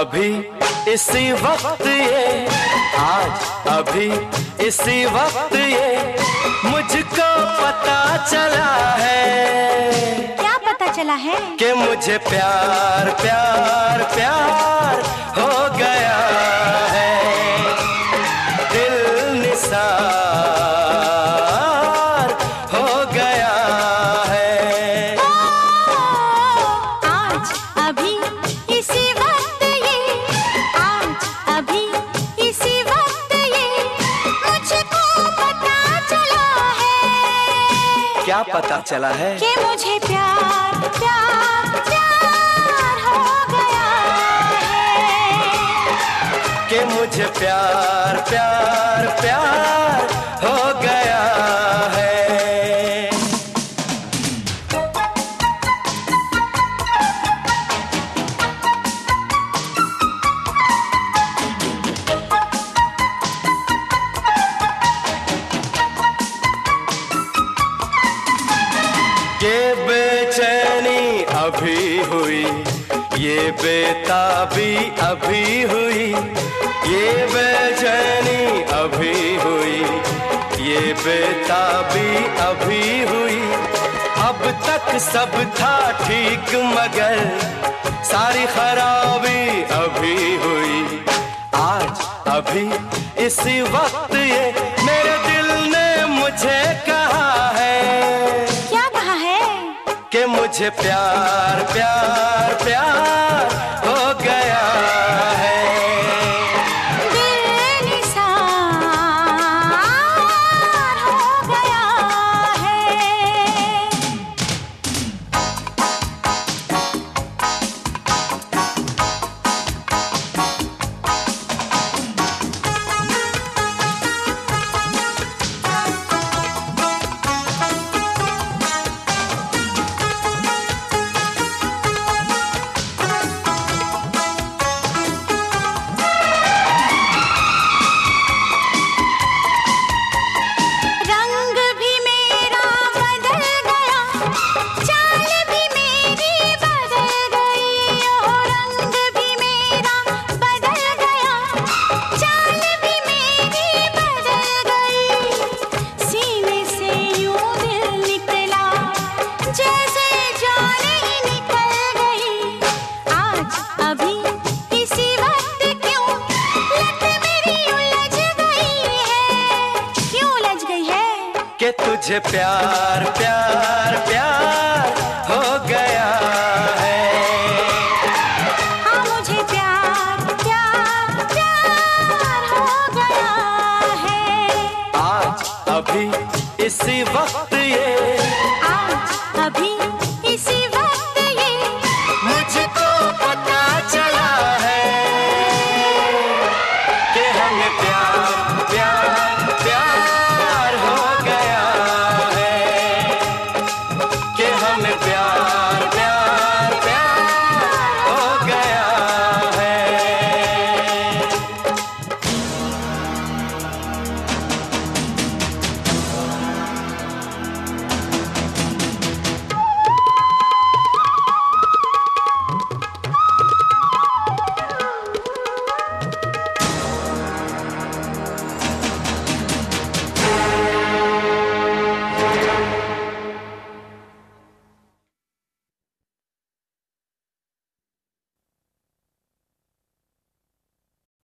अभी इसी वक्त ये, आज अभी इसी वक्त ये मुझको पता चला है। क्या पता चला है? कि मुझे प्यार प्यार प्यार हो गया है। दिल निसार हो गया है। आज अभी इसी वक्त ये, आज अभी इसी वक्त ये मुझको पता चला है। क्या पता चला है? कि मुझे प्यार प्यार प्यार हो गया है। कि मुझे प्यार प्यार प्यार हो गया है। ये बेचैनी अभी हुई, ये बेताबी अभी हुई, ये बेचैनी अभी हुई, ये बेताबी अभी हुई। अब तक सब था ठीक मगर सारी खराबी अभी हुई। आज अभी इसी वक्त ये मेरे दिल ने मुझे कहा है। क्या कहा है? कि मुझे प्यार प्यार प्यार हो गया है। दिल निसार हो गया है। रंग भी मेरा बदल गया, चाल भी मेरी बदल गई। ओ रंग भी मेरा बदल गया, चाल भी मेरी बदल गई। सीने से यूं दिल निकला जैसे जान ही निकल गई। आज अभी इसी वक्त क्यों लत मेरी उलझ गई है। क्यों उलझ गई है? कि तुझे प्यार प्यार प्यार हो गया है। हाँ मुझे प्यार प्यार प्यार हो गया है। आज अभी इसी वक्त